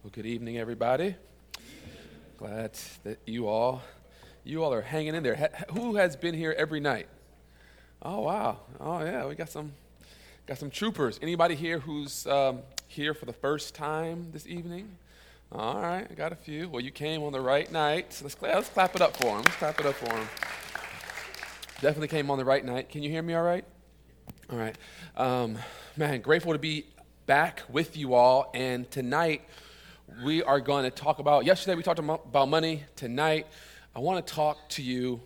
Well, good evening, everybody. Glad that you all are hanging in there. Who has been here every night? Oh, wow. Oh, yeah, we got some troopers. Anybody here who's here for the first time this evening? All right, I got a few. Well, you came on the right night. So let's clap it up for them. Let's clap it up for them. Definitely came on the right night. Can you hear me all right? All right. Man, grateful to be back with you all. And tonight, we are going to talk about, yesterday we talked about money. Tonight, I want to talk to you,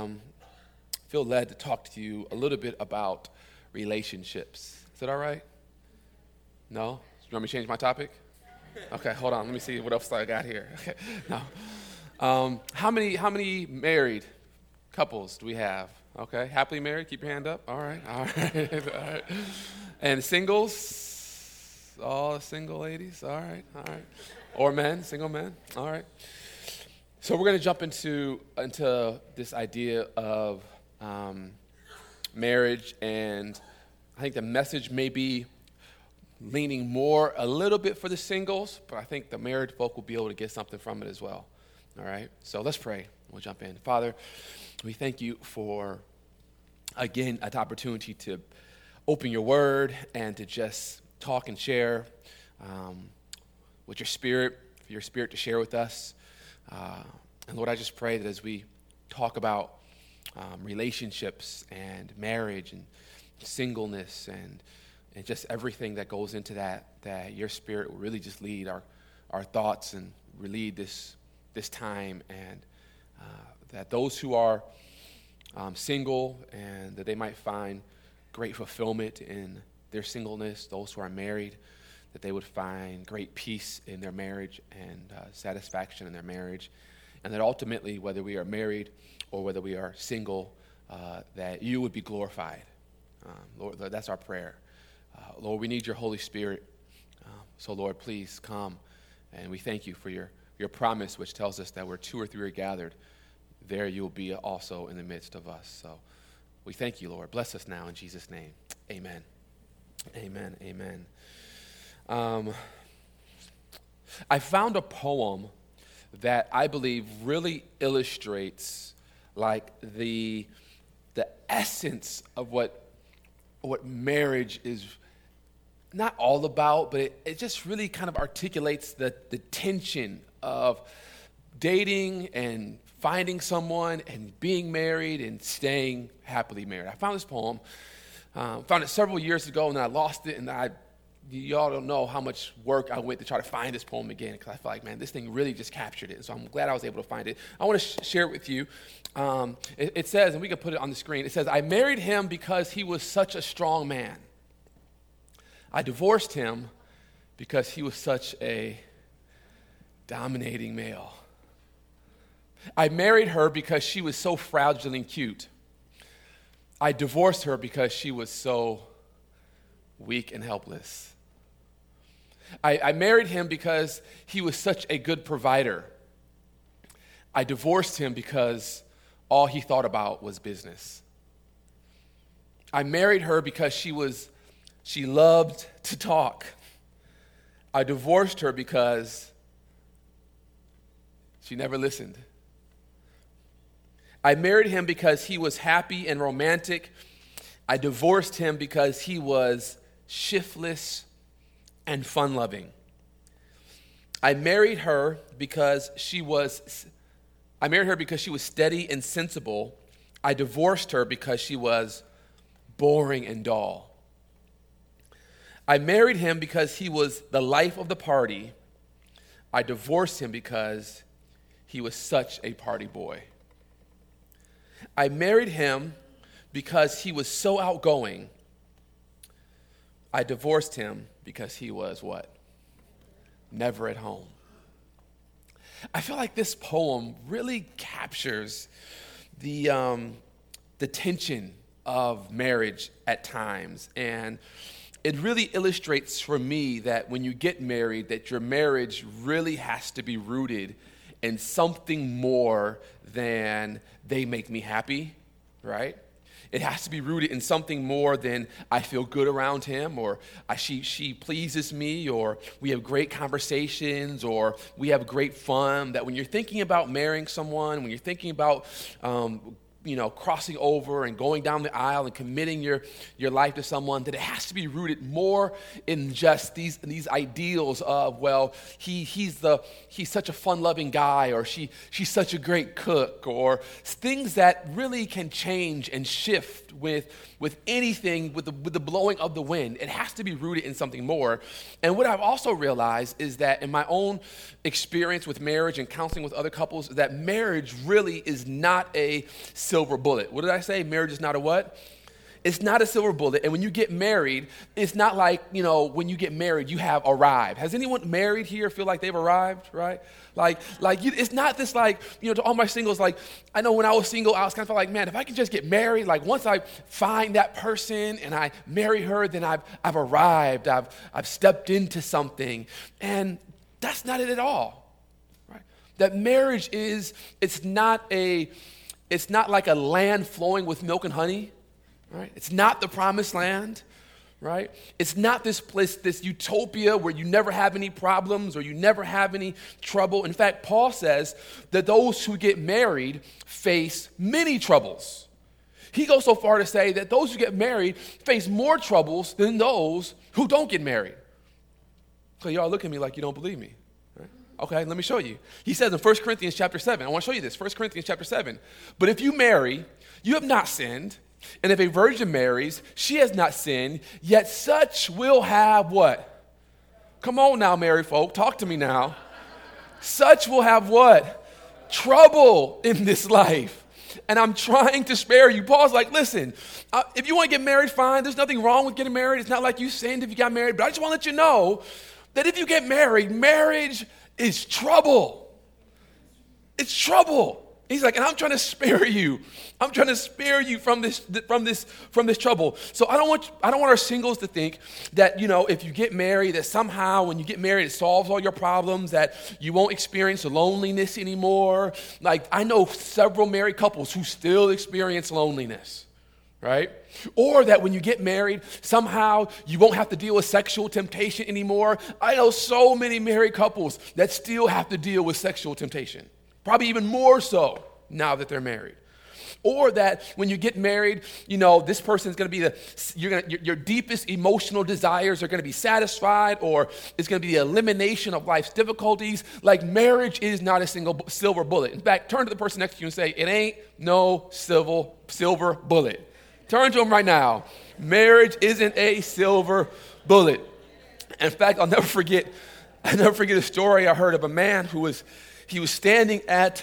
feel led to talk to you a little bit about relationships. Is that all right? No? You want me to change my topic? Okay, hold on. Let me see what else I got here. Okay, no. How many married couples do we have? Okay, happily married, keep your hand up. All right. All right. And singles? All single ladies? All right. Or men, single men? All right. So we're going to jump into this idea of marriage, and I think the message may be leaning more a little bit for the singles, but I think the married folk will be able to get something from it as well. All right? So let's pray. We'll jump in. Father, we thank you for, again, an opportunity to open your word and to just talk and share with your spirit, for your spirit to share with us. And Lord, I just pray that as we talk about relationships and marriage and singleness and just everything that goes into that your spirit will really just lead our thoughts and lead this time, and that those who are single and that they might find great fulfillment in their singleness, those who are married, that they would find great peace in their marriage and satisfaction in their marriage, and that ultimately, whether we are married or whether we are single, that you would be glorified. Lord, that's our prayer. Lord, we need your Holy Spirit. So, Lord, please come, and we thank you for your promise, which tells us that where two or three are gathered, there you will be also in the midst of us. So we thank you, Lord. Bless us now in Jesus' name. Amen. Amen. Amen. I found a poem that I believe really illustrates like the essence of what marriage is not all about, but it just really kind of articulates the tension of dating and finding someone and being married and staying happily married. I found this poem, found it several years ago, and I lost it, and y'all don't know how much work I went to try to find this poem again, because I felt like, man, this thing really just captured it. So I'm glad I was able to find it. I want to share it with you. It says, and we can put it on the screen, it says, I married him because he was such a strong man. I divorced him because he was such a dominating male. I married her because she was so fragile and cute. I divorced her because she was so weak and helpless. I married him because he was such a good provider. I divorced him because all he thought about was business. I married her because she loved to talk. I divorced her because she never listened. I married him because he was happy and romantic. I divorced him because he was shiftless and fun-loving. I married her because she was steady and sensible. I divorced her because she was boring and dull. I married him because he was the life of the party. I divorced him because he was such a party boy. I married him because he was so outgoing. I divorced him because he was what? Never at home. I feel like this poem really captures the tension of marriage at times, and it really illustrates for me that when you get married, that your marriage really has to be rooted in something more than they make me happy, right? It has to be rooted in something more than I feel good around him, or she pleases me, or we have great conversations, or we have great fun. That when you're thinking about marrying someone, when you're thinking about crossing over and going down the aisle and committing your life to someone, that it has to be rooted more in just these ideals of, well, he's such a fun-loving guy, or she's such a great cook, or things that really can change and shift with anything, with the blowing of the wind. It has to be rooted in something more. And what I've also realized is that in my own experience with marriage and counseling with other couples, that marriage really is not a silver bullet. What did I say? Marriage is not a what? It's not a silver bullet. And when you get married, it's not like, when you get married, you have arrived. Has anyone married here feel like they've arrived, right? It's not this to all my singles, I know when I was single, I was kind of like, man, if I can just get married, once I find that person and I marry her, then I've arrived, I've stepped into something. And that's not it at all, right? That marriage it's not like a land flowing with milk and honey, right? It's not the promised land, right? It's not this place, this utopia where you never have any problems or you never have any trouble. In fact, Paul says that those who get married face many troubles. He goes so far to say that those who get married face more troubles than those who don't get married. So y'all look at me like you don't believe me. Right? Okay, let me show you. He says in 1 Corinthians chapter 7, I want to show you this, 1 Corinthians chapter 7. But if you marry, you have not sinned. And if a virgin marries, she has not sinned, yet such will have what? Come on now, married folk, talk to me now. Such will have what? Trouble in this life. And I'm trying to spare you. Paul's like, listen, if you want to get married, fine. There's nothing wrong with getting married. It's not like you sinned if you got married. But I just want to let you know that if you get married, marriage is trouble. It's trouble. He's like, and I'm trying to spare you. I'm trying to spare you from this trouble. So I don't want our singles to think that, if you get married, that somehow when you get married, it solves all your problems, that you won't experience loneliness anymore. I know several married couples who still experience loneliness, right? Or that when you get married, somehow you won't have to deal with sexual temptation anymore. I know so many married couples that still have to deal with sexual temptation. Probably even more so now that they're married. Or that when you get married, this person's going to be your deepest emotional desires are going to be satisfied, or it's going to be the elimination of life's difficulties. Marriage is not a single silver bullet. In fact, turn to the person next to you and say, it ain't no silver bullet. Turn to them right now. Marriage isn't a silver bullet. In fact, I'll never forget a story I heard of a man who was standing at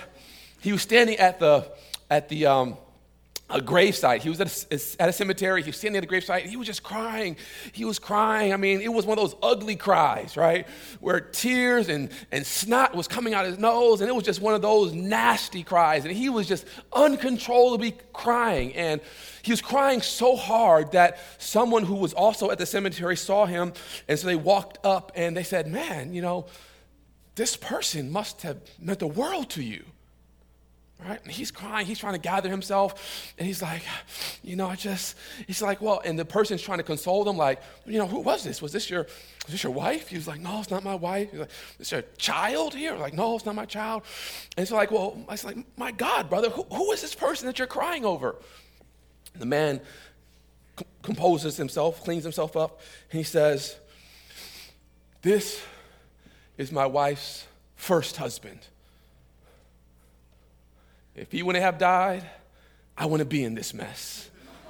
a gravesite. He was at a cemetery. He was standing at a gravesite, and he was just crying. He was crying. I mean, it was one of those ugly cries, right? Where tears and snot was coming out of his nose, and it was just one of those nasty cries. And he was just uncontrollably crying. And he was crying so hard that someone who was also at the cemetery saw him, and so they walked up, and they said, man, this person must have meant the world to you, right? And he's crying. He's trying to gather himself. And he's like, he's like, well, and the person's trying to console them, like, who was this? Was this your wife? He was like, no, it's not my wife. He's like, is your child here? Like, no, it's not my child. And it's like, well, it's like, my God, brother, who is this person that you're crying over? The man composes himself, cleans himself up, and he says, this is my wife's first husband. If he wouldn't have died, I wouldn't be in this mess.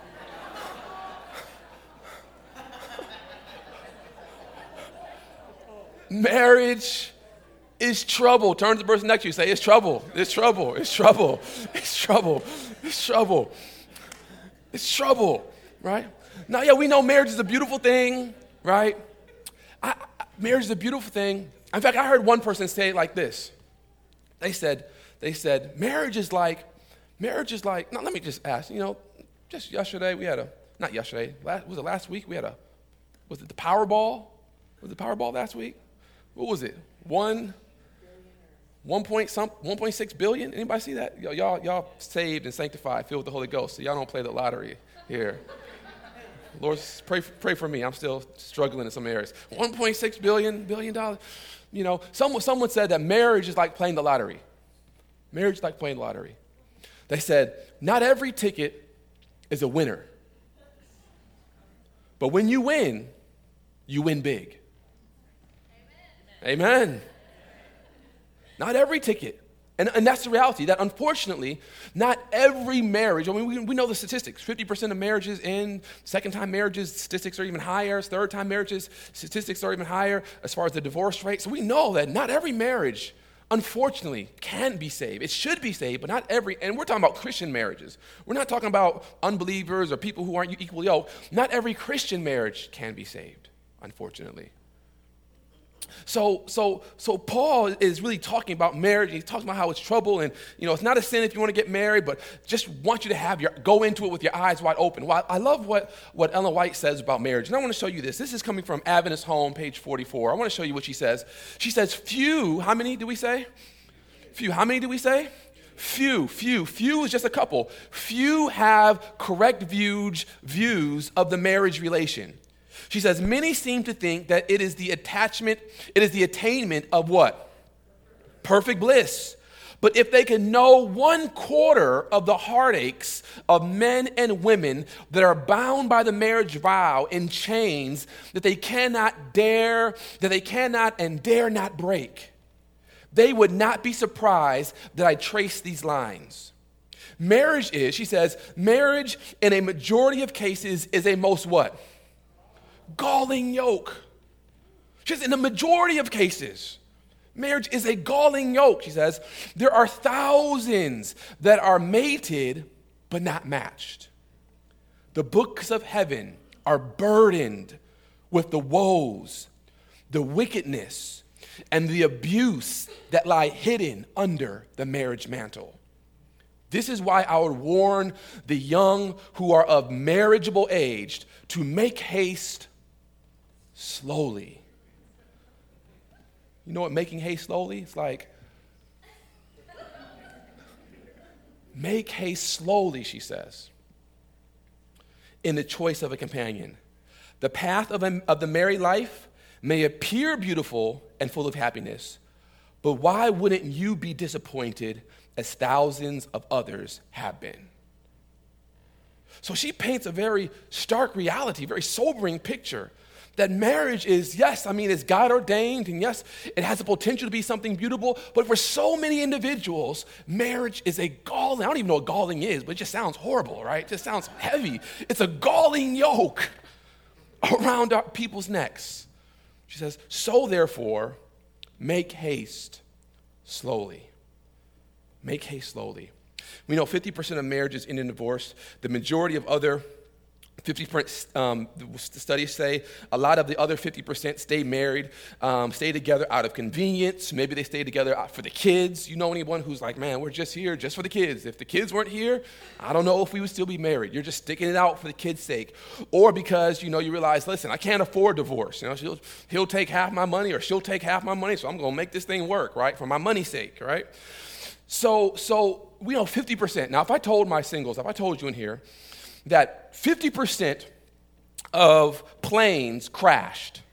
Marriage is trouble. Turn to the person next to you and say, it's trouble. It's trouble. It's trouble. It's trouble. It's trouble. It's trouble, right? Now, yeah, we know marriage is a beautiful thing, right? Marriage is a beautiful thing. In fact, I heard one person say it like this. They said, marriage is like, now let me just ask, just yesterday we had not yesterday, was it last week? Was it the Powerball? Was it Powerball last week? What was it? 1.6 billion? Anybody see that? Y'all saved and sanctified, filled with the Holy Ghost, so y'all don't play the lottery. here. Lord, pray for me. I'm still struggling in some areas. $1.6 billion. You know, someone said that marriage is like playing the lottery. Marriage is like playing the lottery. They said, not every ticket is a winner. But when you win big. Amen. Not every ticket. And that's the reality, that unfortunately, not every marriage, I mean, we know the statistics. 50% of marriages end, second-time marriages, statistics are even higher. Third-time marriages, statistics are even higher as far as the divorce rate. So we know that not every marriage, unfortunately, can be saved. It should be saved, but not every, and we're talking about Christian marriages. We're not talking about unbelievers or people who aren't equally yoked. Not every Christian marriage can be saved, unfortunately. So Paul is really talking about marriage. He's talking about how it's trouble, and it's not a sin if you want to get married, but just want you to go into it with your eyes wide open. Well, I love what Ellen White says about marriage, and I want to show you this. This is coming from Adventist Home, page 44. I want to show you what she says. She says, few, how many do we say? Few, how many do we say? Few is just a couple. Few have correct views of the marriage relation. She says, many seem to think that it is the attainment of what? Perfect bliss. But if they can know 1/4 of the heartaches of men and women that are bound by the marriage vow in chains that they cannot and dare not break, they would not be surprised that I trace these lines. Marriage is, she says, marriage in a majority of cases is a most what? Galling yoke. She says, in the majority of cases, marriage is a galling yoke. She says, there are thousands that are mated but not matched. The books of heaven are burdened with the woes, the wickedness, and the abuse that lie hidden under the marriage mantle. This is why I would warn the young who are of marriageable age to make haste slowly. You know what making haste slowly? It's like, make haste slowly, she says, in the choice of a companion. The path of the married life may appear beautiful and full of happiness, but why wouldn't you be disappointed as thousands of others have been? So she paints a very stark reality, very sobering picture that marriage is, yes, it's God ordained, and yes, it has the potential to be something beautiful, but for so many individuals, marriage is a galling, I don't even know what galling is, but it just sounds horrible, right? It just sounds heavy. It's a galling yoke around our people's necks. She says, so therefore, make haste slowly. Make haste slowly. We know 50% of marriages end in divorce. The majority of other 50%, studies say a lot of the other 50% stay married, stay together out of convenience. Maybe they stay together for the kids. You know anyone who's like, man, we're just here just for the kids. If the kids weren't here, I don't know if we would still be married. You're just sticking it out for the kids' sake. Or because, you realize, listen, I can't afford divorce. He'll take half my money or she'll take half my money, so I'm going to make this thing work, right, for my money's sake, right? So we know 50%. Now, if I told you in here that 50% of planes crashed,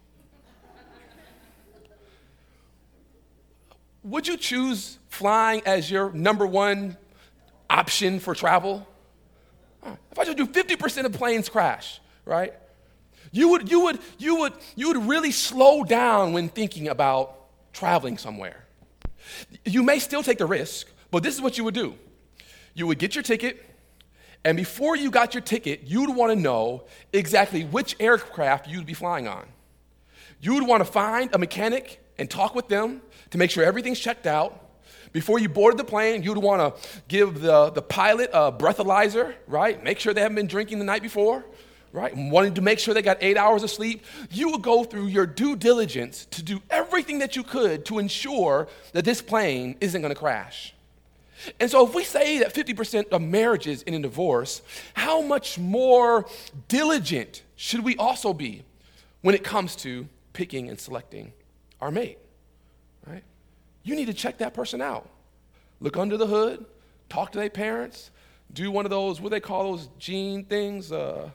would you choose flying as your number one option for travel? If I just do 50% of planes crash, right? You would really slow down when thinking about traveling somewhere. You may still take the risk, but this is what you would do. You would get your ticket, and before you got your ticket, you'd want to know exactly which aircraft you'd be flying on. You would want to find a mechanic and talk with them to make sure everything's checked out. Before you boarded the plane, you'd want to give the pilot a breathalyzer, right? Make sure they haven't been drinking the night before, right? And wanting to make sure they got 8 hours of sleep. You would go through your due diligence to do everything that you could to ensure that this plane isn't going to crash. And so if we say that 50% of marriages end in divorce, how much more diligent should we also be when it comes to picking and selecting our mate, right? You need to check that person out. Look under the hood, talk to their parents, do one of those, what do they call those gene things? The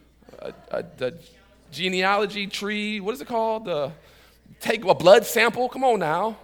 genealogy tree, what is it called? Take a blood sample, come on now.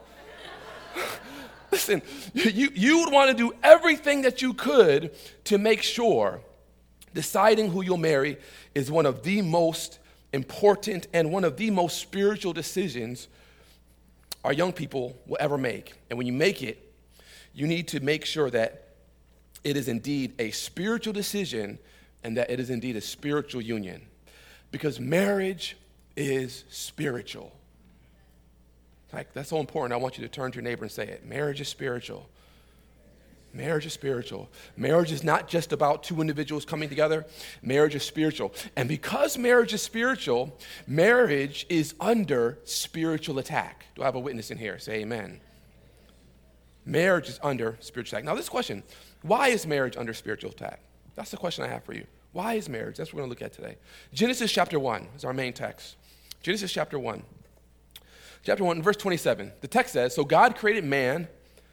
Listen, you would want to do everything that you could to make sure deciding who you'll marry is one of the most important and one of the most spiritual decisions our young people will ever make. And when you make it, you need to make sure that it is indeed a spiritual decision and that it is indeed a spiritual union. Because marriage is spiritual. Like, that's so important. I want you to turn to your neighbor and say it. Marriage is spiritual. Marriage is spiritual. Marriage is not just about two individuals coming together. Marriage is spiritual. And because marriage is spiritual, marriage is under spiritual attack. Do I have a witness in here? Say amen. Marriage is under spiritual attack. Now, this question, why is marriage under spiritual attack? That's the question I have for you. Why is marriage? That's what we're going to look at today. Genesis chapter 1 is our main text. Genesis chapter 1. Chapter 1, verse 27. The text says, so God created man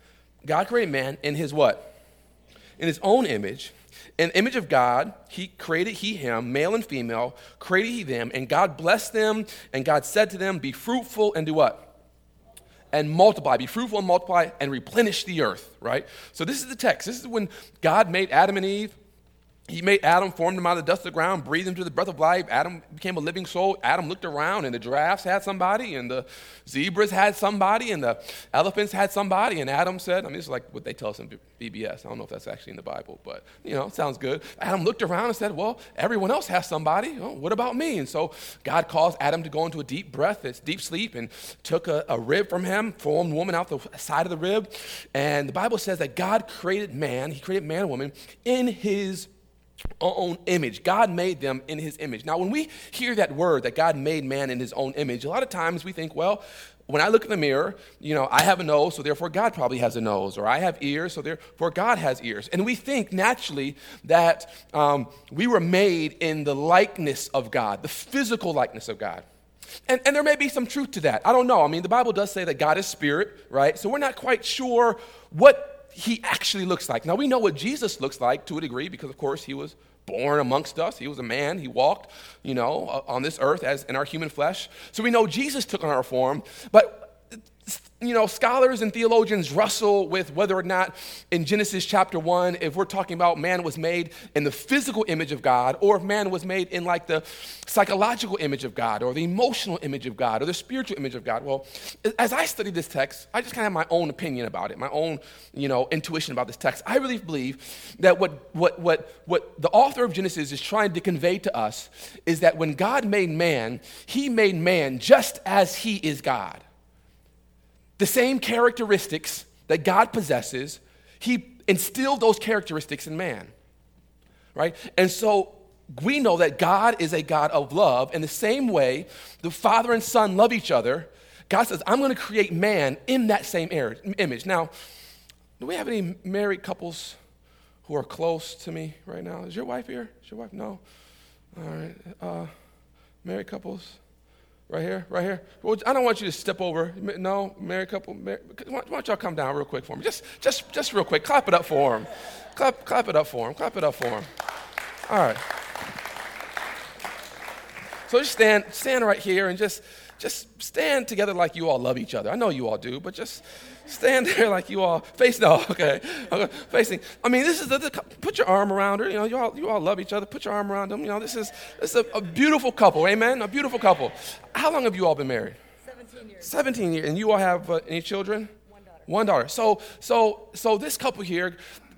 in his what? In his own image. In the image of God, he created him, male and female, created he them, and God blessed them, and God said to them, be fruitful and do what? And multiply. Be fruitful and multiply and replenish the earth, right? So this is the text. This is when God made Adam and Eve. He made Adam, formed him out of the dust of the ground, breathed him to the breath of life. Adam became a living soul. Adam looked around, and the giraffes had somebody, and the zebras had somebody, and the elephants had somebody. And Adam said, I mean, this is like what they tell us in VBS. I don't know if that's actually in the Bible, but, it sounds good. Adam looked around and said, well, everyone else has somebody. Oh, what about me? And so God caused Adam to go into a deep breath, this deep sleep, and took a rib from him, formed woman out the side of the rib. And the Bible says that God created man. He created man and woman in his own image. God made them in his image. Now, when we hear that word, that God made man in his own image, a lot of times we think, well, when I look in the mirror, I have a nose, so therefore God probably has a nose, or I have ears, so therefore God has ears. And we think naturally that we were made in the likeness of God, the physical likeness of God. And there may be some truth to that. I don't know. I mean, the Bible does say that God is spirit, right? So we're not quite sure what he actually looks like. Now, we know what Jesus looks like to a degree because, of course, he was born amongst us. He was a man. He walked, on this earth as in our human flesh. So we know Jesus took on our form. But scholars and theologians wrestle with whether or not in Genesis chapter 1, if we're talking about man was made in the physical image of God, or if man was made in like the psychological image of God, or the emotional image of God, or the spiritual image of God. Well, as I studied this text, I just kind of have my own opinion about it, my own, intuition about this text. I really believe that what the author of Genesis is trying to convey to us is that when God made man, he made man just as he is God. The same characteristics that God possesses, he instilled those characteristics in man, right? And so we know that God is a God of love. In the same way the Father and Son love each other, God says, I'm going to create man in that same image. Now, do we have any married couples who are close to me right now? Is your wife here? Is your wife? No? All right. Married couples? Right here. Well, I don't want you to step over. No, married couple. Why don't y'all come down real quick for me? Just real quick. Clap it up for him. Clap it up for him. Clap it up for him. All right. So just stand right here and just stand together like you all love each other. I know you all do, but just stand there like you all facing. I mean, this is put your arm around her. You all love each other. Put your arm around them. This is a beautiful couple. Amen. A beautiful couple. How long have you all been married? 17 years. 17 years. And you all have any children? One daughter. So this couple here,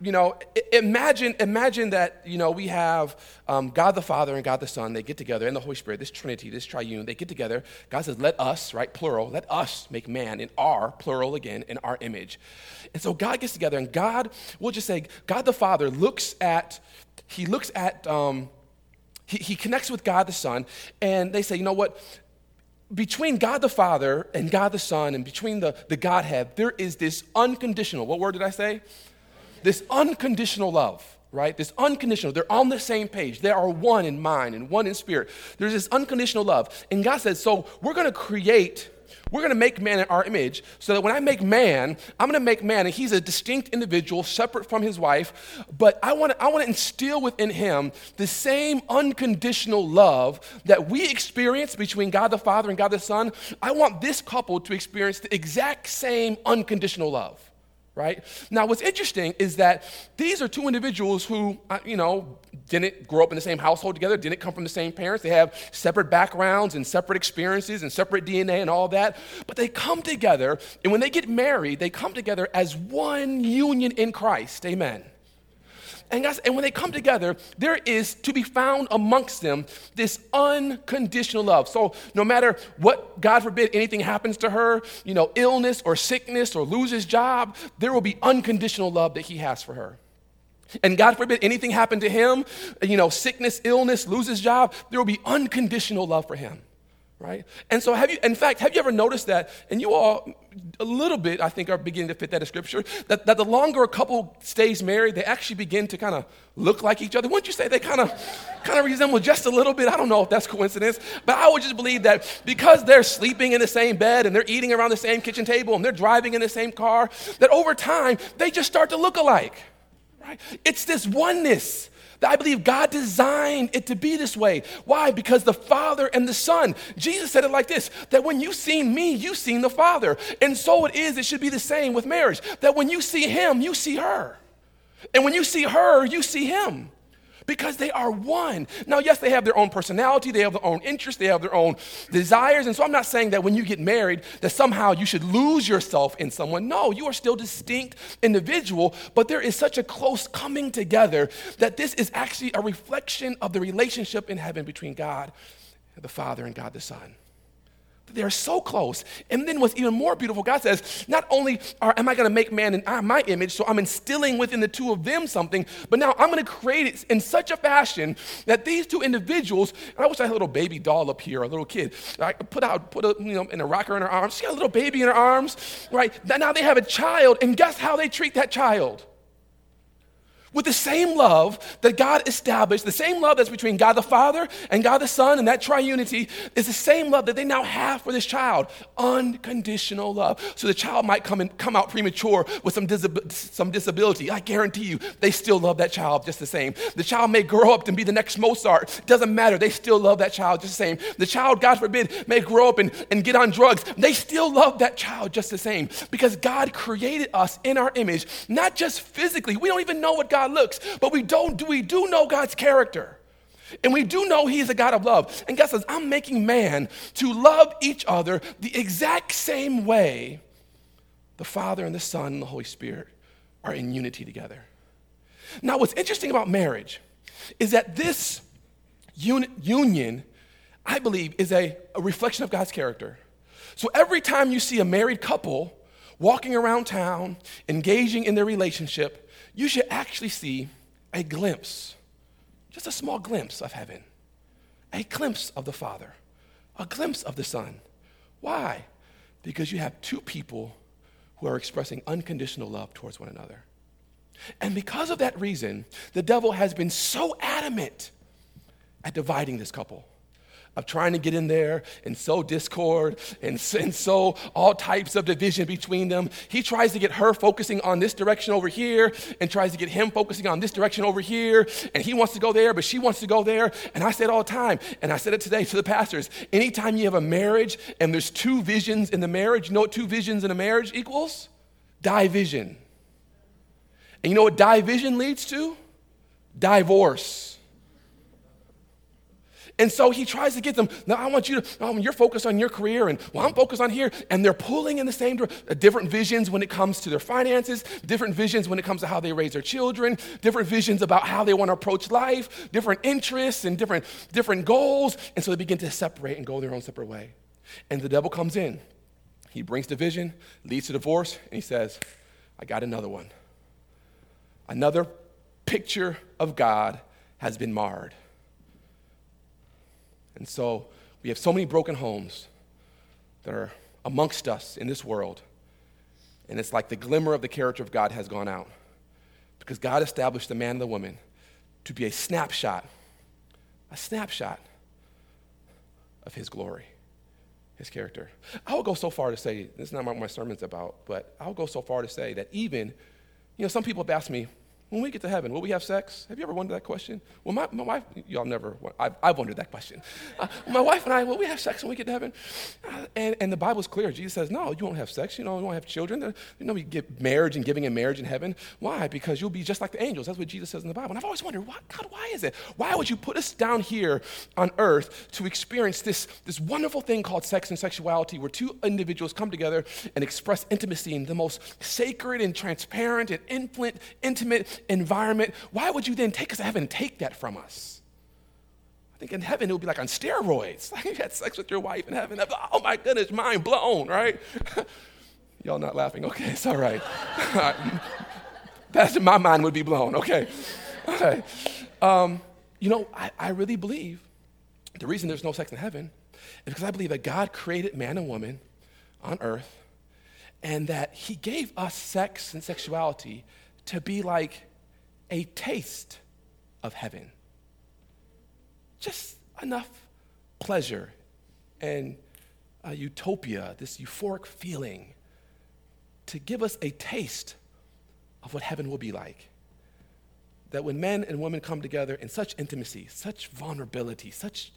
imagine that, we have God the Father and God the Son. They get together, and the Holy Spirit, this Trinity, this triune, they get together. God says, let us, right, plural, let us make man in our, plural again, in our image. And so God gets together, and God, we'll just say, God the Father he connects with God the Son, and they say, you know what? Between God the Father and God the Son and between the Godhead, there is this unconditional, what word did I say? This unconditional love, right? This unconditional, they're on the same page. They are one in mind and one in spirit. There's this unconditional love. And God says, so we're going to create we're going to make man in our image so that when I make man, I'm going to make man, and he's a distinct individual, separate from his wife, but I want to instill within him the same unconditional love that we experience between God the Father and God the Son. I want this couple to experience the exact same unconditional love. Right? Now, what's interesting is that these are two individuals who, didn't grow up in the same household together, didn't come from the same parents. They have separate backgrounds and separate experiences and separate DNA and all that. But they come together, and when they get married, they come together as one union in Christ. Amen. And guys, and when they come together, there is to be found amongst them this unconditional love. So no matter what, God forbid, anything happens to her, illness or sickness or loses job, there will be unconditional love that he has for her. And God forbid anything happened to him, sickness, illness, loses job, there will be unconditional love for him. Right? And so have you ever noticed that, and you all, a little bit, I think, are beginning to fit that description, that the longer a couple stays married, they actually begin to kind of look like each other? Wouldn't you say they kind of resemble just a little bit? I don't know if that's coincidence, but I would just believe that because they're sleeping in the same bed and they're eating around the same kitchen table and they're driving in the same car, that over time, they just start to look alike. Right? It's this oneness that I believe God designed it to be this way. Why? Because the Father and the Son. Jesus said it like this, that when you've seen me, you've seen the Father. And so it should be the same with marriage, that when you see him, you see her. And when you see her, you see him. Because they are one. Now, yes, they have their own personality, they have their own interests, they have their own desires. And so I'm not saying that when you get married, that somehow you should lose yourself in someone. No, you are still distinct individual, but there is such a close coming together that this is actually a reflection of the relationship in heaven between God the Father and God the Son. They're so close. And then what's even more beautiful, God says, not only am I going to make man in my image, so I'm instilling within the two of them something, but now I'm going to create it in such a fashion that these two individuals, and I wish I had a little baby doll up here, a little kid, I could put in a rocker in her arms. She got a little baby in her arms, right? Now they have a child, and guess how they treat that child? With the same love that God established, the same love that's between God the Father and God the Son, and that triunity is the same love that they now have for this child. Unconditional love. So the child might come out premature with some disability. I guarantee you, they still love that child just the same. The child may grow up and be the next Mozart. Doesn't matter. They still love that child just the same. The child, God forbid, may grow up and get on drugs. They still love that child just the same. Because God created us in our image, not just physically. We don't even know what God looks, but we do know God's character. And we do know he is a God of love. And God says, I'm making man to love each other the exact same way the Father and the Son and the Holy Spirit are in unity together. Now, what's interesting about marriage is that this union, I believe, is a reflection of God's character. So every time you see a married couple walking around town, engaging in their relationship, you should actually see a glimpse, just a small glimpse of heaven, a glimpse of the Father, a glimpse of the Son. Why? Because you have two people who are expressing unconditional love towards one another. And because of that reason, the devil has been so adamant at dividing this couple, of trying to get in there and sow discord and sow all types of division between them. He tries to get her focusing on this direction over here and tries to get him focusing on this direction over here. And he wants to go there, but she wants to go there. And I say it all the time, and I said it today to the pastors. Anytime you have a marriage and there's two visions in the marriage, you know what two visions in a marriage equals? Division. And you know what division leads to? Divorce. And so he tries to get them, now I want you to, you're focused on your career, and well, I'm focused on here. And they're pulling in the same direction. Different visions when it comes to their finances, different visions when it comes to how they raise their children, different visions about how they want to approach life, different interests and different goals. And so they begin to separate and go their own separate way. And the devil comes in. He brings division, leads to divorce, and he says, I got another one. Another picture of God has been marred. And so we have so many broken homes that are amongst us in this world. And it's like the glimmer of the character of God has gone out. Because God established the man and the woman to be a snapshot of his glory. his character. I would go so far to say, this is not what my sermon's about, but I would go so far to say that even, some people have asked me, when we get to heaven, will we have sex? Have you ever wondered that question? Well, my wife, y'all never, I've wondered that question. My wife and I, will we have sex when we get to heaven? And the Bible's clear. Jesus says, no, you won't have sex. You won't have children. We get marriage and giving in marriage in heaven. Why? Because you'll be just like the angels. That's what Jesus says in the Bible. And I've always wondered, God, why is it? Why would you put us down here on earth to experience this wonderful thing called sex and sexuality where two individuals come together and express intimacy in the most sacred and transparent and intimate environment? Why would you then take us to heaven and take that from us? I think in heaven it would be like on steroids. Like you had sex with your wife in heaven. Oh my goodness, mind blown, right? Y'all not laughing? Okay, it's all right. My mind would be blown. Okay. I really believe the reason there's no sex in heaven is because I believe that God created man and woman on earth and that he gave us sex and sexuality to be like a taste of heaven. Just enough pleasure and utopia, this euphoric feeling to give us a taste of what heaven will be like. That when men and women come together in such intimacy, such vulnerability, such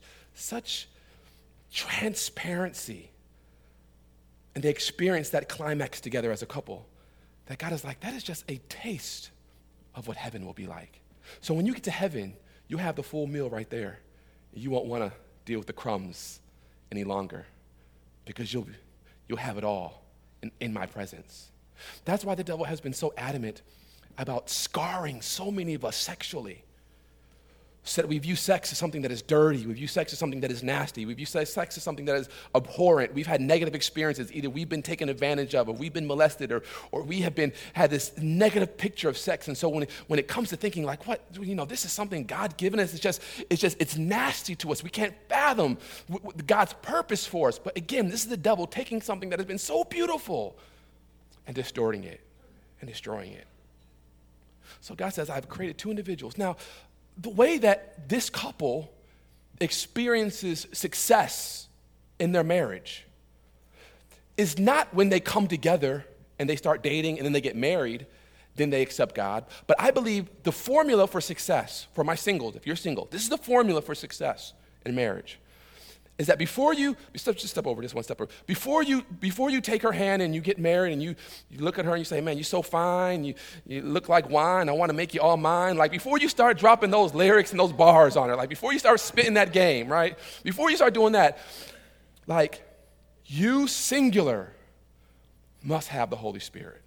transparency, and they experience that climax together as a couple, that God is like, that is just a taste of what heaven will be like. So when you get to heaven, you have the full meal right there. You won't want to deal with the crumbs any longer because you'll have it all in my presence. That's why the devil has been so adamant about scarring so many of us sexually. So that we view sex as something that is dirty. We view sex as something that is nasty. We view sex as something that is abhorrent. We've had negative experiences. Either we've been taken advantage of, or we've been molested, or we have had this negative picture of sex. And so when it comes to thinking like, what, this is something God given us, it's nasty to us. We can't fathom God's purpose for us. But again, this is the devil taking something that has been so beautiful and distorting it and destroying it. So God says, I've created two individuals. Now, the way that this couple experiences success in their marriage is not when they come together and they start dating and then they get married, then they accept God. But I believe the formula for success, for my singles, if you're single, this is the formula for success in marriage, is that before you, just step over this one step over, before you take her hand and you get married and you look at her and you say, man, you're so fine, you look like wine, I want to make you all mine. Like before you start dropping those lyrics and those bars on her, like before you start spitting that game, right? Before you start doing that, like you singular must have the Holy Spirit.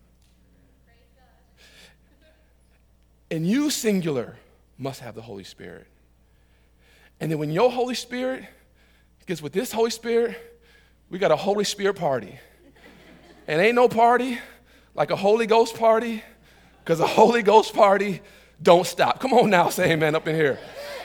And you singular must have the Holy Spirit. And then when your Holy Spirit gets with this Holy Spirit, we got a Holy Spirit party. And ain't no party like a Holy Ghost party, because a Holy Ghost party don't stop. Come on now, say amen up in here.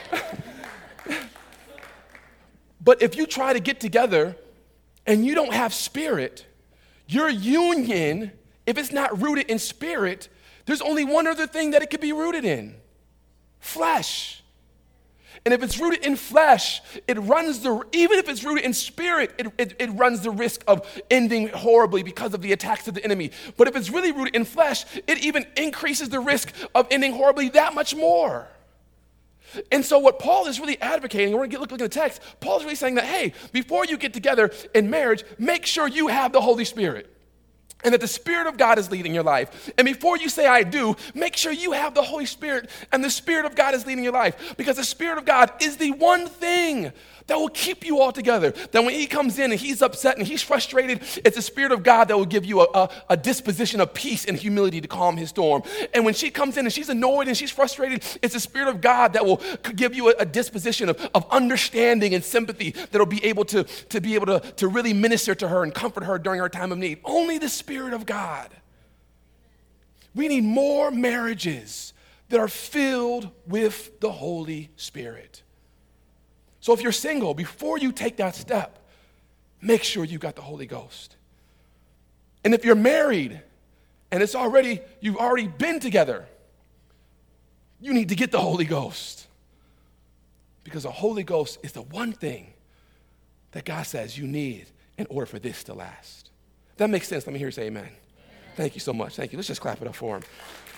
But if you try to get together and you don't have spirit, your union, if it's not rooted in spirit, there's only one other thing that it could be rooted in: flesh. And if it's rooted in flesh, even if it's rooted in spirit, it runs the risk of ending horribly because of the attacks of the enemy. But if it's really rooted in flesh, it even increases the risk of ending horribly that much more. And so what Paul is really advocating, we're going to look at the text, Paul's really saying that, hey, before you get together in marriage, make sure you have the Holy Spirit. And that the Spirit of God is leading your life. And before you say I do, make sure you have the Holy Spirit and the Spirit of God is leading your life. Because the Spirit of God is the one thing that will keep you all together. That when he comes in and he's upset and he's frustrated, it's the Spirit of God that will give you a disposition of peace and humility to calm his storm. And when she comes in and she's annoyed and she's frustrated, it's the Spirit of God that will give you a disposition of understanding and sympathy that will be able to really minister to her and comfort her during her time of need. Only the Spirit of God. We need more marriages that are filled with the Holy Spirit. So if you're single, before you take that step, make sure you got the Holy Ghost. And if you're married and you've already been together, you need to get the Holy Ghost. Because the Holy Ghost is the one thing that God says you need in order for this to last. If that makes sense, let me hear you say amen. Thank you so much. Thank you. Let's just clap it up for him.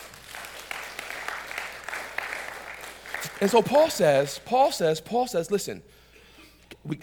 And so Paul says, listen, we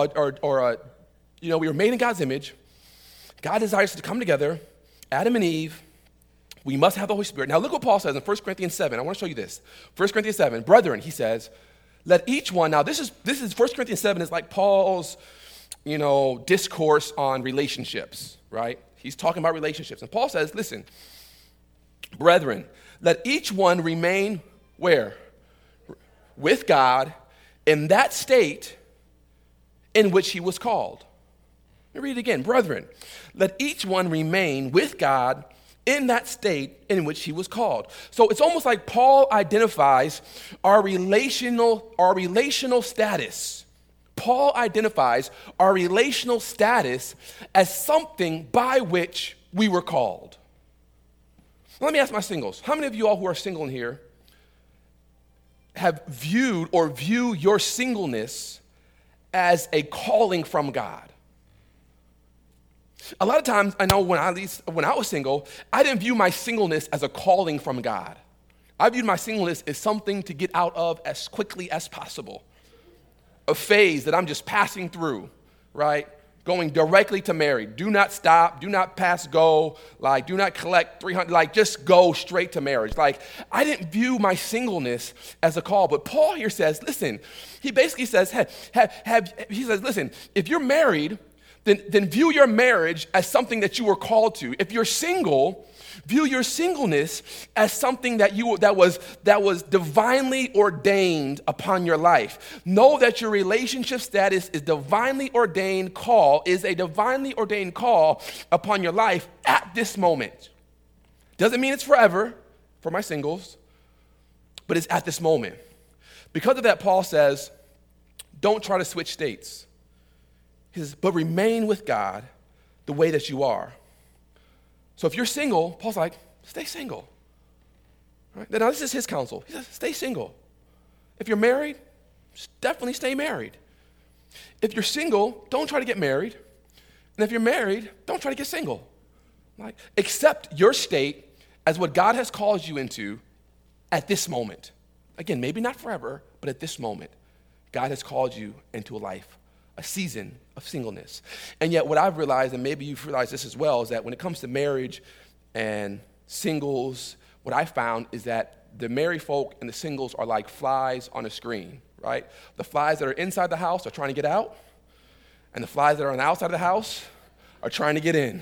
were made in God's image. God desires us to come together, Adam and Eve. We must have the Holy Spirit. Now look what Paul says in 1 Corinthians 7. I want to show you this. 1 Corinthians 7, brethren, he says, let each one, now this is 1 Corinthians 7 is like Paul's, discourse on relationships, right? He's talking about relationships. And Paul says, listen, brethren, let each one remain where? With God in that state in which he was called. Let me read it again. Brethren, let each one remain with God in that state in which he was called. So it's almost like Paul identifies our relational status. Paul identifies our relational status as something by which we were called. Let me ask my singles. How many of you all who are single in here have viewed or view your singleness as a calling from God? A lot of times, I know when I was single, I didn't view my singleness as a calling from God. I viewed my singleness as something to get out of as quickly as possible. A phase that I'm just passing through, right? Going directly to married. Do not stop, do not pass go, do not collect 300, just go straight to marriage. I didn't view my singleness as a call, but Paul here says, listen, he basically says, he says, listen, if you're married, then view your marriage as something that you were called to. If you're single, view your singleness as something that was divinely ordained upon your life. Know that your relationship status is a divinely ordained call upon your life at this moment. Doesn't mean it's forever for my singles, but it's at this moment. Because of that, Paul says, don't try to switch states. He says, but remain with God the way that you are. So if you're single, Paul's like, stay single. Right? Now this is his counsel. He says, stay single. If you're married, definitely stay married. If you're single, don't try to get married. And if you're married, don't try to get single. Accept your state as what God has called you into at this moment. Again, maybe not forever, but at this moment, God has called you into a life, a season of singleness. And yet what I've realized, and maybe you've realized this as well, is that when it comes to marriage and singles, what I found is that the married folk and the singles are like flies on a screen, right? The flies that are inside the house are trying to get out, and the flies that are on the outside of the house are trying to get in.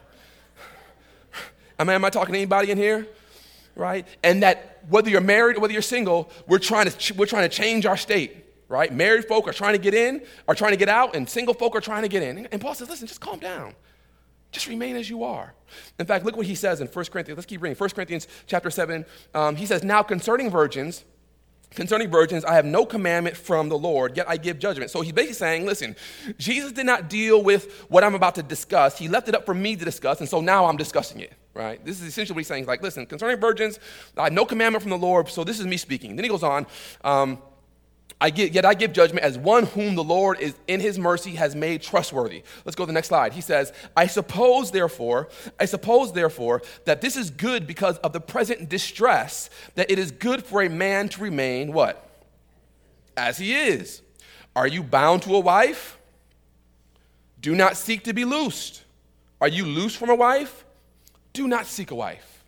Am I talking to anybody in here? Right? And that whether you're married or whether you're single, we're trying to change our state. Right? Married folk are trying to get in, are trying to get out, and single folk are trying to get in. And Paul says, listen, just calm down. Just remain as you are. In fact, look what he says in 1 Corinthians. Let's keep reading. 1 Corinthians chapter 7, he says, now concerning virgins, I have no commandment from the Lord, yet I give judgment. So he's basically saying, listen, Jesus did not deal with what I'm about to discuss. He left it up for me to discuss, and so now I'm discussing it, right? This is essentially what he's saying. He's like, listen, concerning virgins, I have no commandment from the Lord, so this is me speaking. Then he goes on, I give judgment as one whom the Lord is in his mercy has made trustworthy. Let's go to the next slide. He says, I suppose therefore that this is good because of the present distress, that it is good for a man to remain what? As he is. Are you bound to a wife? Do not seek to be loosed. Are you loose from a wife? Do not seek a wife.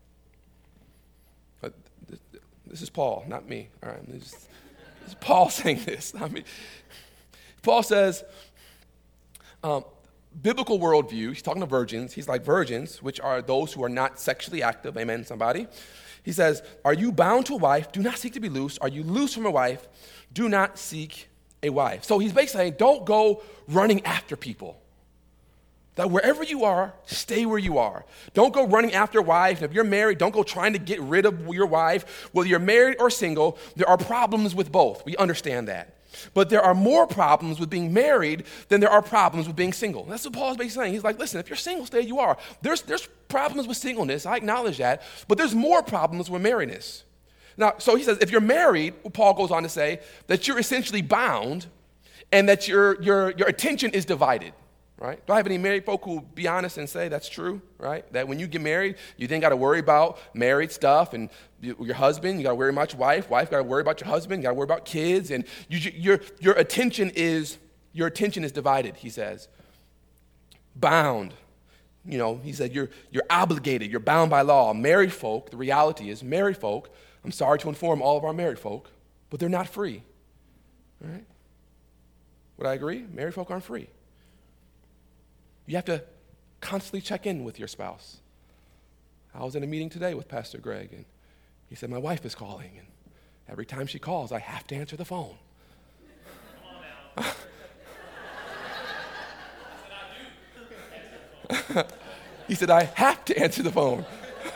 This is Paul, not me. All right, this is Paul saying this. Paul says, biblical worldview, he's talking to virgins. He's like, virgins, which are those who are not sexually active. Amen, somebody. He says, are you bound to a wife? Do not seek to be loose. Are you loose from a wife? Do not seek a wife. So he's basically saying, don't go running after people. That wherever you are, stay where you are. Don't go running after a wife. If you're married, don't go trying to get rid of your wife. Whether you're married or single, there are problems with both. We understand that. But there are more problems with being married than there are problems with being single. That's what Paul's basically saying. He's like, listen, if you're single, stay you are. There's problems with singleness. I acknowledge that. But there's more problems with marriedness. Now, so he says, if you're married, Paul goes on to say that you're essentially bound. and that your attention is divided, right? Do I have any married folk who will be honest and say that's true, right? That when you get married, you then got to worry about married stuff and your husband, you got to worry about your wife got to worry about your husband, you got to worry about kids, and your attention is divided, he says. Bound. He said you're obligated, you're bound by law. Married folk, the reality is married folk, I'm sorry to inform all of our married folk, but they're not free, all right? Would I agree? Married folk aren't free. You have to constantly check in with your spouse. I was in a meeting today with Pastor Greg, and he said, my wife is calling, and every time she calls, I have to answer the phone. He said, I have to answer the phone.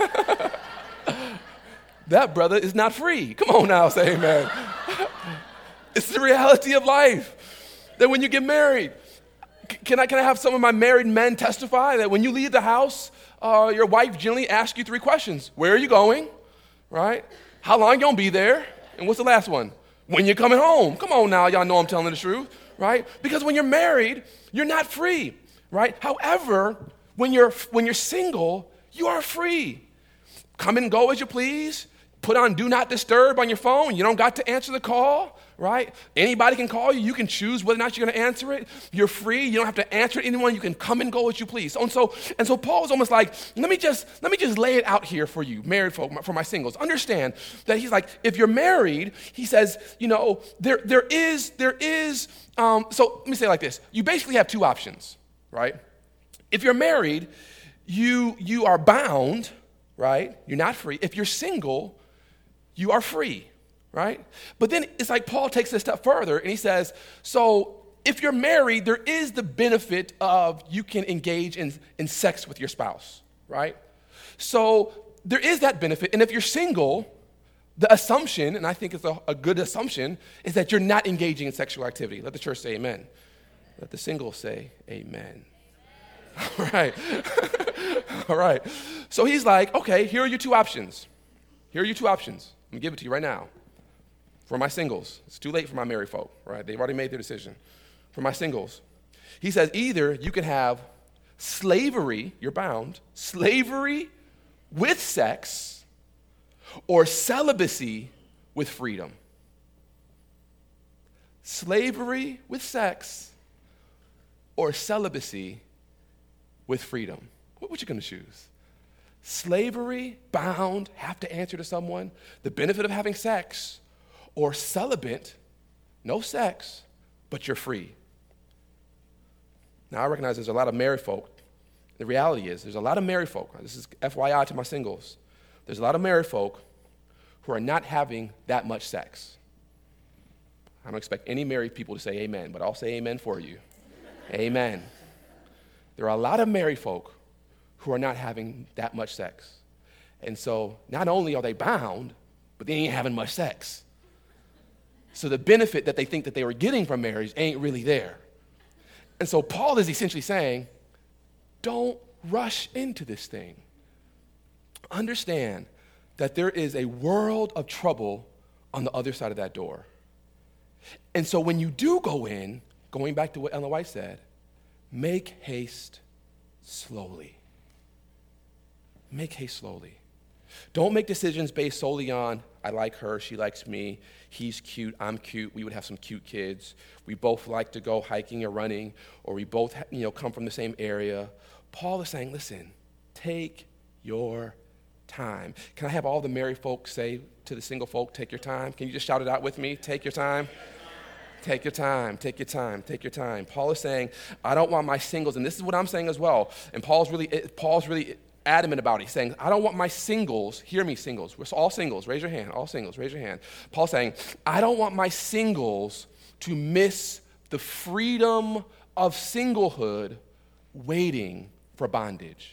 That brother is not free. Come on now, say amen. It's the reality of life. That when you get married, can I have some of my married men testify that when you leave the house, your wife generally asks you 3 questions. Where are you going? Right? How long you gonna be there? And what's the last one? When you're coming home. Come on now, y'all know I'm telling the truth, right? Because when you're married, you're not free, right? However, when you're single, you are free. Come and go as you please. Put on Do Not Disturb on your phone. You don't got to answer the call, right? Anybody can call you. You can choose whether or not you're going to answer it. You're free. You don't have to answer it to anyone. You can come and go as you please. And so Paul's almost like, let me just lay it out here for you, married folk, for my singles. Understand that he's like, if you're married, he says, there is. So let me say it like this. You basically have 2 options, right? If you're married, you are bound, right? You're not free. If you're single, you are free, right? But then it's like Paul takes it a step further and he says, so if you're married, there is the benefit of you can engage in sex with your spouse, right? So there is that benefit. And if you're single, the assumption, and I think it's a good assumption, is that you're not engaging in sexual activity. Let the church say amen. Let the singles say amen. All right. All right. So he's like, okay, here are your 2 options. Here are your 2 options. I'm going to give it to you right now. For my singles, it's too late for my married folk, right? They've already made their decision. For my singles, he says either you can have slavery, you're bound, slavery with sex, or celibacy with freedom. Slavery with sex, or celibacy with freedom. What you going to choose? Slavery, bound, have to answer to someone, the benefit of having sex, or celibate, no sex, but you're free. Now, I recognize there's a lot of married folk. The reality is there's a lot of married folk. This is FYI to my singles. There's a lot of married folk who are not having that much sex. I don't expect any married people to say amen, but I'll say amen for you. Amen. There are a lot of married folk who are not having that much sex. And so not only are they bound, but they ain't having much sex. So the benefit that they think that they were getting from marriage ain't really there. And so Paul is essentially saying, don't rush into this thing. Understand that there is a world of trouble on the other side of that door. And so when you do go in, going back to what Ellen White said, make haste slowly. Make haste slowly. Don't make decisions based solely on, I like her, she likes me, he's cute, I'm cute, we would have some cute kids, we both like to go hiking or running, or we both come from the same area. Paul is saying, listen, take your time. Can I have all the married folks say to the single folk, take your time? Can you just shout it out with me? Take your time. Take your time, take your time, take your time. Paul is saying, I don't want my singles, and this is what I'm saying as well, and Paul's really adamant about it. He's saying, I don't want my singles, hear me singles, we're all singles, raise your hand, all singles, raise your hand. Paul's saying, I don't want my singles to miss the freedom of singlehood waiting for bondage.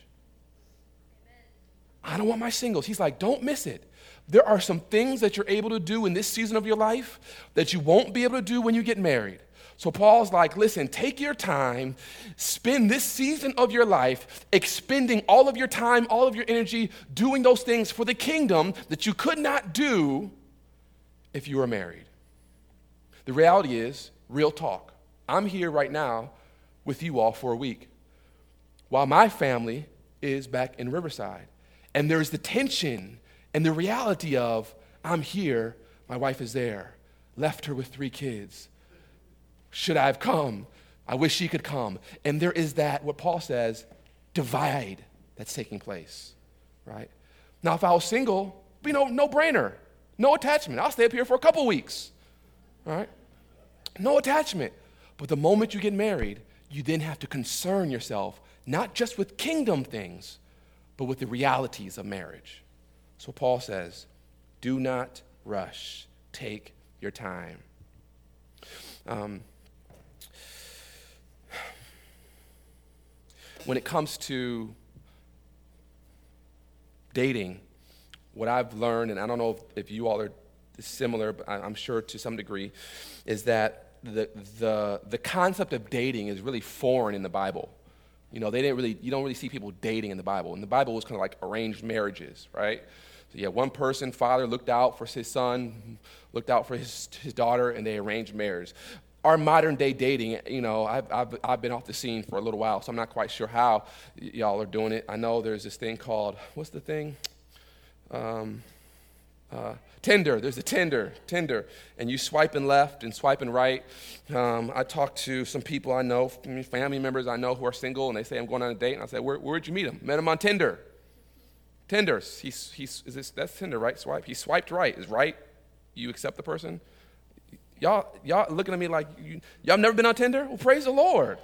I don't want my singles. He's like, don't miss it. There are some things that you're able to do in this season of your life that you won't be able to do when you get married. So Paul's like, listen, take your time, spend this season of your life expending all of your time, all of your energy, doing those things for the kingdom that you could not do if you were married. The reality is, real talk, I'm here right now with you all for a week, while my family is back in Riverside. And there's the tension and the reality of, I'm here, my wife is there, left her with 3 kids. Should I have come? I wish she could come. And there is that, what Paul says, divide that's taking place, right? Now, if I was single, no brainer, no attachment. I'll stay up here for a couple weeks, right? No attachment. But the moment you get married, you then have to concern yourself, not just with kingdom things, but with the realities of marriage. So Paul says, do not rush. Take your time. When it comes to dating, what I've learned, and I don't know if you all are similar, but I'm sure to some degree, is that the concept of dating is really foreign in the Bible. You don't really see people dating in the Bible. In the Bible, it was kind of like arranged marriages, right? So you had one person, father looked out for his son, looked out for his daughter, and they arranged marriage. Our modern day dating, I've been off the scene for a little while, so I'm not quite sure how y'all are doing it. I know there's this thing called, what's the thing? Tinder. There's a Tinder, and you swiping left and swiping right. I talked to some people I know, family members I know who are single, and they say I'm going on a date, and I say, where'd you meet him? Met him on Tinder. Tinder. That's Tinder, right? Swipe. He swiped right. Is right? You accept the person? Y'all looking at me like y'all never been on Tinder? Well, praise the Lord.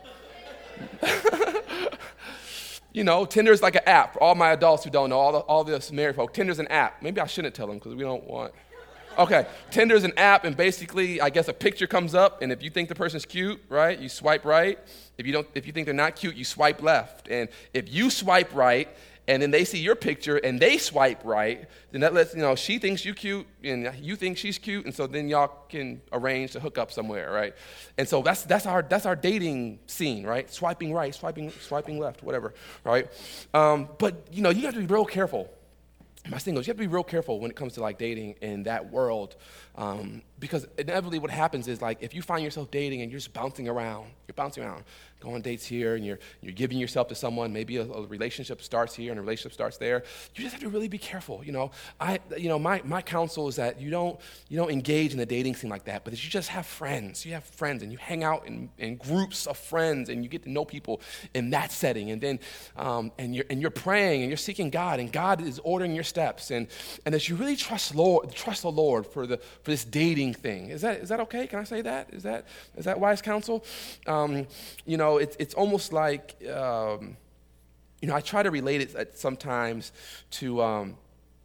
Tinder is like an app. For all my adults who don't know, all this married folk, Tinder's an app. Maybe I shouldn't tell them because we don't want. Okay, Tinder's an app, and basically, I guess a picture comes up, and if you think the person's cute, right, you swipe right. If you think they're not cute, you swipe left. And if you swipe right, and then they see your picture and they swipe right, then that lets she thinks you cute and you think she's cute, and so then y'all can arrange to hook up somewhere, right? And so that's our dating scene, right? Swiping right, swiping left, whatever, right? But you have to be real careful. My singles, you have to be real careful when it comes to like dating in that world, because inevitably what happens is like if you find yourself dating and you're just bouncing around, go on dates here, and you're giving yourself to someone. Maybe a relationship starts here and a relationship starts there. You just have to really be careful. My counsel is that you don't engage in the dating scene like that, but that you just have friends. You have friends, and you hang out in groups of friends, and you get to know people in that setting. And then you're praying and you're seeking God, and God is ordering your steps, and that you really trust the Lord for this dating thing. Is that okay? Can I say that? Is that wise counsel? It's almost like, I try to relate it sometimes to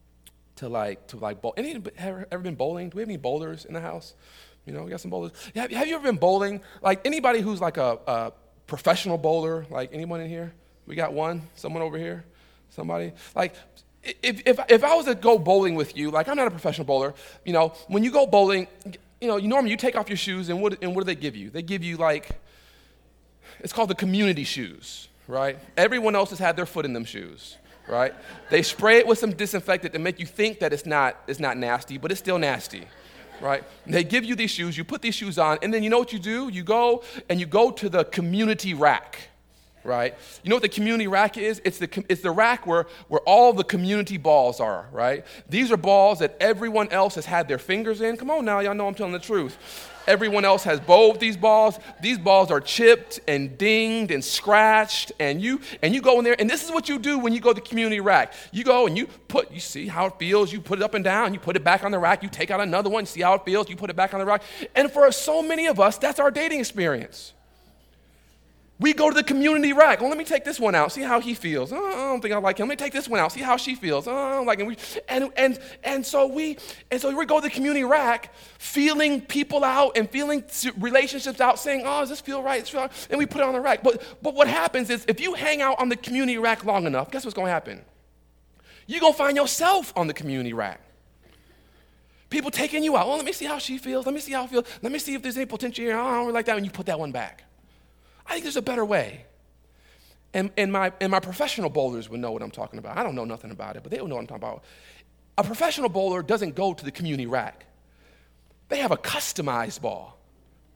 anybody ever been bowling? Do we have any bowlers in the house? We got some bowlers. Have you ever been bowling? Like anybody who's like a professional bowler, like anyone in here? We got one, someone over here, somebody. Like if I was to go bowling with you, like I'm not a professional bowler, when you go bowling, normally you take off your shoes, and what do they give you? They give you it's called the community shoes, right? Everyone else has had their foot in them shoes, right? They spray it with some disinfectant to make you think that it's not nasty, but it's still nasty, right? And they give you these shoes, you put these shoes on, and then you know what you do? You go to the community rack, right? You know what the community rack is? It's the rack where all the community balls are, right? These are balls that everyone else has had their fingers in. Come on now, y'all know I'm telling the truth. Everyone else has bowled these balls. These balls are chipped and dinged and scratched, and you go in there, and this is what you do when you go to the community rack. You go and you see how it feels, you put it up and down, you put it back on the rack, you take out another one, you see how it feels, you put it back on the rack. And for so many of us, that's our dating experience. We go to the community rack. Well, let me take this one out, see how he feels. Oh, I don't think I like him. Let me take this one out, see how she feels. Oh, I don't like him. And so we go to the community rack, feeling people out and feeling relationships out, saying, oh, does this feel right? Does this feel right? And we put it on the rack. But what happens is if you hang out on the community rack long enough, guess what's going to happen? You're going to find yourself on the community rack. People taking you out. Oh, let me see how she feels. Let me see how I feel. Let me see if there's any potential here. Oh, I don't really like that. And you put that one back. I think there's a better way. And my professional bowlers would know what I'm talking about. I don't know nothing about it, but they will know what I'm talking about. A professional bowler doesn't go to the community rack. They have a customized ball,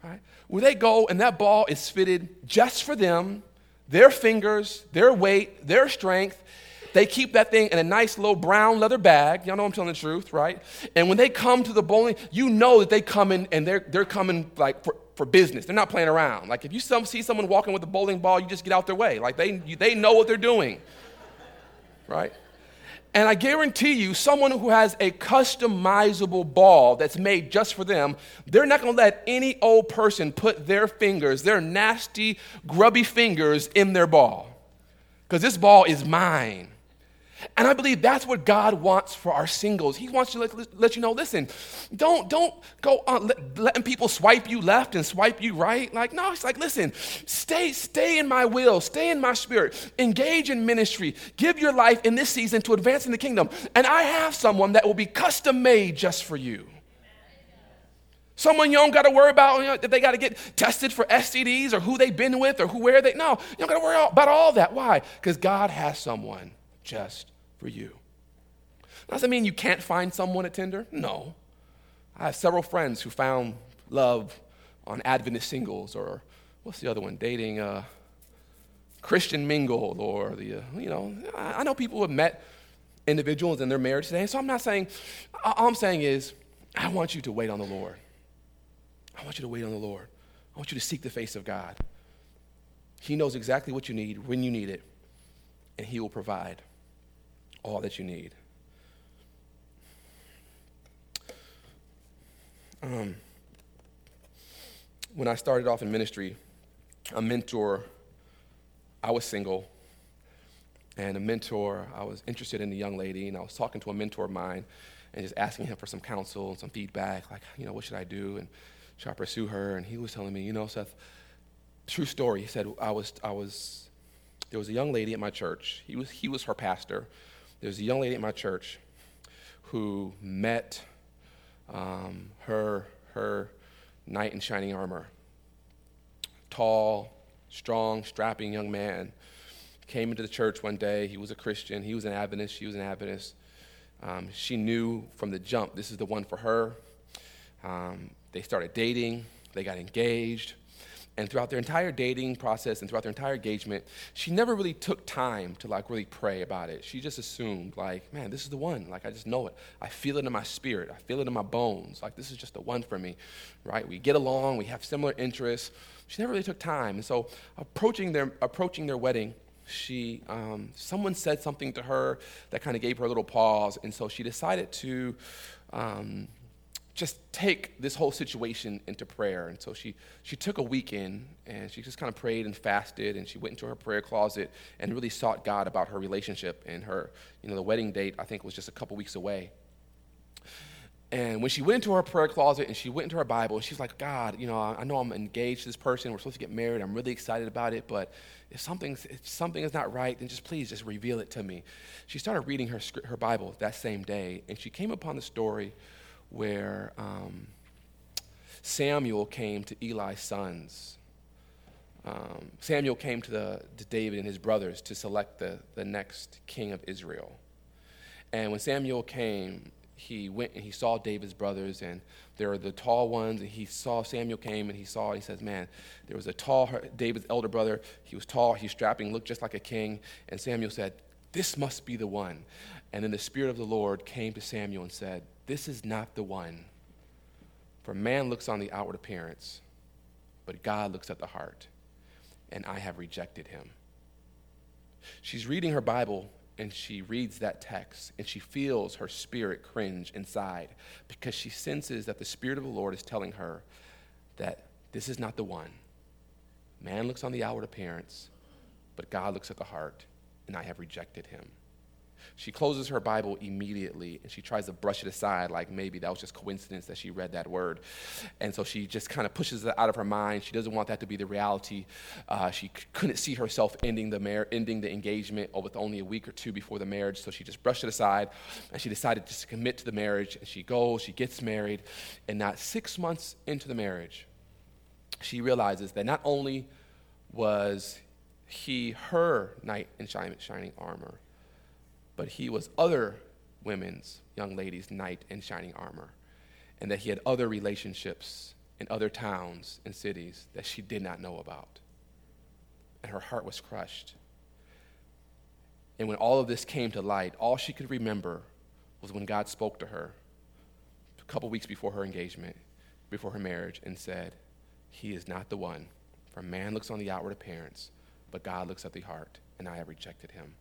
right? Where they go and that ball is fitted just for them, their fingers, their weight, their strength. They keep that thing in a nice little brown leather bag. Y'all know I'm telling the truth, right? And when they come to the bowling, you know that they come in and they're coming like for business. They're not playing around. Like if you see someone walking with a bowling ball, you just get out their way. Like they know what they're doing, right? And I guarantee you, someone who has a customizable ball that's made just for them, they're not going to let any old person put their fingers, their nasty, grubby fingers in their ball. Because this ball is mine. And I believe that's what God wants for our singles. He wants to let you know, listen, don't go on letting people swipe you left and swipe you right. Like, no, it's like, listen, stay in my will, stay in my spirit, engage in ministry, give your life in this season to advance in the kingdom. And I have someone that will be custom made just for you. Someone you don't got to worry about, that they got to get tested for STDs or who they've been with or where they, no, you don't got to worry about all that. Why? Because God has someone just for you. Doesn't mean you can't find someone at Tinder. No. I have several friends who found love on Adventist Singles, or what's the other one? Dating Christian Mingle, or I know people who have met individuals in their marriage today. So I'm not saying, all I'm saying is, I want you to wait on the Lord. I want you to wait on the Lord. I want you to seek the face of God. He knows exactly what you need, when you need it, and He will provide all that you need. When I started off in ministry, a mentor, I was single, and a mentor, I was interested in a young lady, and I was talking to a mentor of mine and just asking him for some counsel and some feedback, like, what should I do, and should I pursue her? And he was telling me, Seth, true story. He said, there was a young lady at my church. He was her pastor. There was a young lady at my church who met her knight in shining armor. Tall, strong, strapping young man. Came into the church one day. He was a Christian. He was an Adventist. She was an Adventist. She knew from the jump, this is the one for her. They started dating. They got engaged. And throughout their entire dating process and throughout their entire engagement, she never really took time to really pray about it. She just assumed man, this is the one. I just know it. I feel it in my spirit. I feel it in my bones. This is just the one for me, right? We get along. We have similar interests. She never really took time. And so approaching their wedding, someone said something to her that kind of gave her a little pause. And so she decided to just take this whole situation into prayer. And so she took a weekend and she just kind of prayed and fasted, and she went into her prayer closet and really sought God about her relationship. And her, the wedding date, I think, was just a couple weeks away. And when she went into her prayer closet and she went into her Bible, and she's like, God, I know I'm engaged to this person. We're supposed to get married. I'm really excited about it, but if something is not right, then please just reveal it to me. She started reading her Bible that same day, and she came upon the story where Samuel came to Eli's sons. Samuel came to David and his brothers to select the next king of Israel. And when Samuel came, he went and he saw David's brothers, and there were the tall ones, and Samuel came and he says, man, there was David's elder brother. He was tall, he was strapping, looked just like a king. And Samuel said, this must be the one. And then the Spirit of the Lord came to Samuel and said, this is not the one. For man looks on the outward appearance, but God looks at the heart, and I have rejected him. She's reading her Bible, and she reads that text, and she feels her spirit cringe inside because she senses that the Spirit of the Lord is telling her that this is not the one. Man looks on the outward appearance, but God looks at the heart, and I have rejected him. She closes her Bible immediately, and she tries to brush it aside like maybe that was just coincidence that she read that word. And so she just kind of pushes it out of her mind. She doesn't want that to be the reality. She couldn't see herself ending the engagement with only a week or two before the marriage, so she just brushed it aside, and she decided just to commit to the marriage. And she gets married, and not 6 months into the marriage, she realizes that not only was he her knight in shining armor, but he was other women's, young ladies' knight in shining armor, and that he had other relationships in other towns and cities that she did not know about. And her heart was crushed. And when all of this came to light, all she could remember was when God spoke to her a couple weeks before her engagement, before her marriage, and said, "He is not the one. For man looks on the outward appearance, but God looks at the heart, and I have rejected him."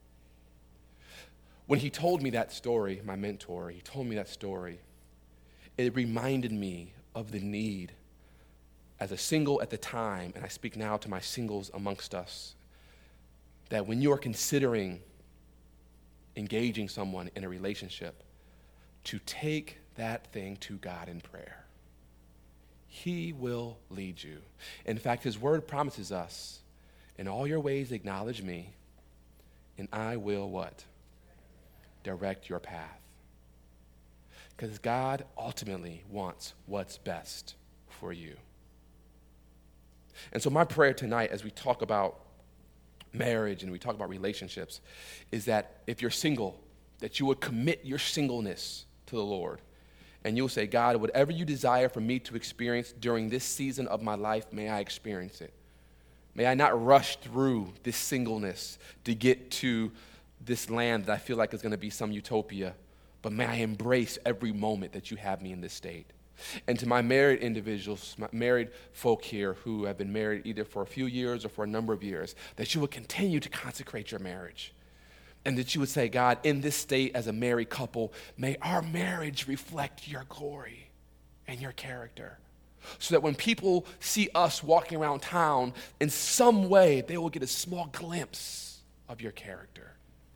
When he told me that story, my mentor, he told me that story, it reminded me of the need as a single at the time, and I speak now to my singles amongst us, that when you are considering engaging someone in a relationship, to take that thing to God in prayer. He will lead you. In fact, his word promises us, in all your ways acknowledge me, and I will what? Direct your path. Because God ultimately wants what's best for you. And so my prayer tonight as we talk about marriage and we talk about relationships is that if you're single, that you would commit your singleness to the Lord. And you'll say, "God, whatever you desire for me to experience during this season of my life, may I experience it. May I not rush through this singleness to get to this land that I feel like is going to be some utopia, but may I embrace every moment that you have me in this state." And to my married individuals, my married folk here who have been married either for a few years or for a number of years, that you would continue to consecrate your marriage. And that you would say, "God, in this state as a married couple, may our marriage reflect your glory and your character. So that when people see us walking around town, in some way they will get a small glimpse of your character."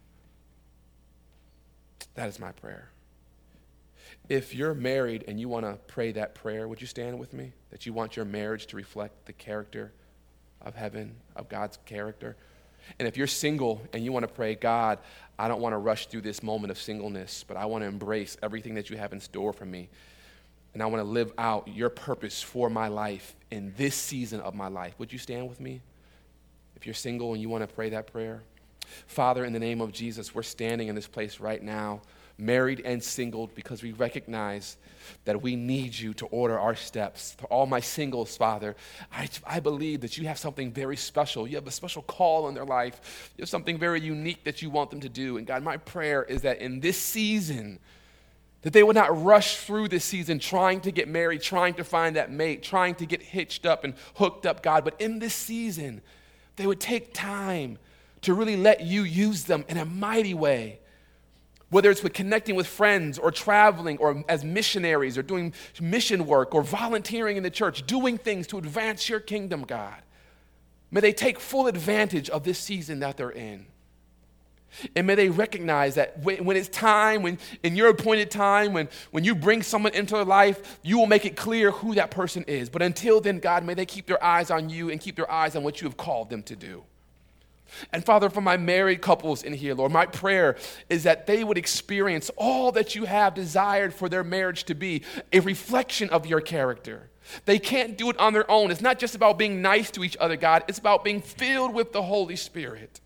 That is my prayer. If you're married and you want to pray that prayer, would you stand with me? That you want your marriage to reflect the character of heaven, of God's character. And if you're single and you want to pray, "God, I don't want to rush through this moment of singleness, but I want to embrace everything that you have in store for me. And I want to live out your purpose for my life in this season of my life." Would you stand with me? If you're single and you want to pray that prayer. Father, in the name of Jesus, we're standing in this place right now, married and single, because we recognize that we need you to order our steps. To all my singles, Father, I believe that you have something very special. You have a special call in their life. You have something very unique that you want them to do. And God, my prayer is that in this season, that they would not rush through this season trying to get married, trying to find that mate, trying to get hitched up and hooked up, God. But in this season, they would take time to really let you use them in a mighty way. Whether it's with connecting with friends or traveling or as missionaries or doing mission work or volunteering in the church, doing things to advance your kingdom, God. May they take full advantage of this season that they're in. And may they recognize that when it's time, when in your appointed time, when you bring someone into their life, you will make it clear who that person is. But until then, God, may they keep their eyes on you and keep their eyes on what you have called them to do. And Father, for my married couples in here, Lord, my prayer is that they would experience all that you have desired for their marriage to be, a reflection of your character. They can't do it on their own. It's not just about being nice to each other, God. It's about being filled with the Holy Spirit.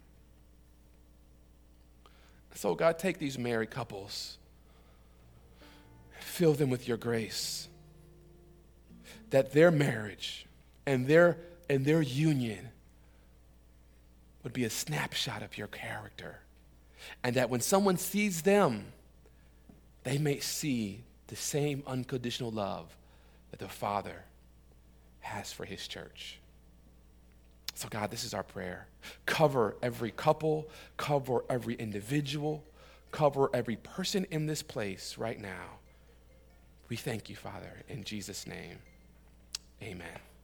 So, God, take these married couples, fill them with your grace, that their marriage and their union would be a snapshot of your character. And that when someone sees them, they may see the same unconditional love that the Father has for his church. So God, this is our prayer. Cover every couple, cover every individual, cover every person in this place right now. We thank you, Father, in Jesus' name. Amen.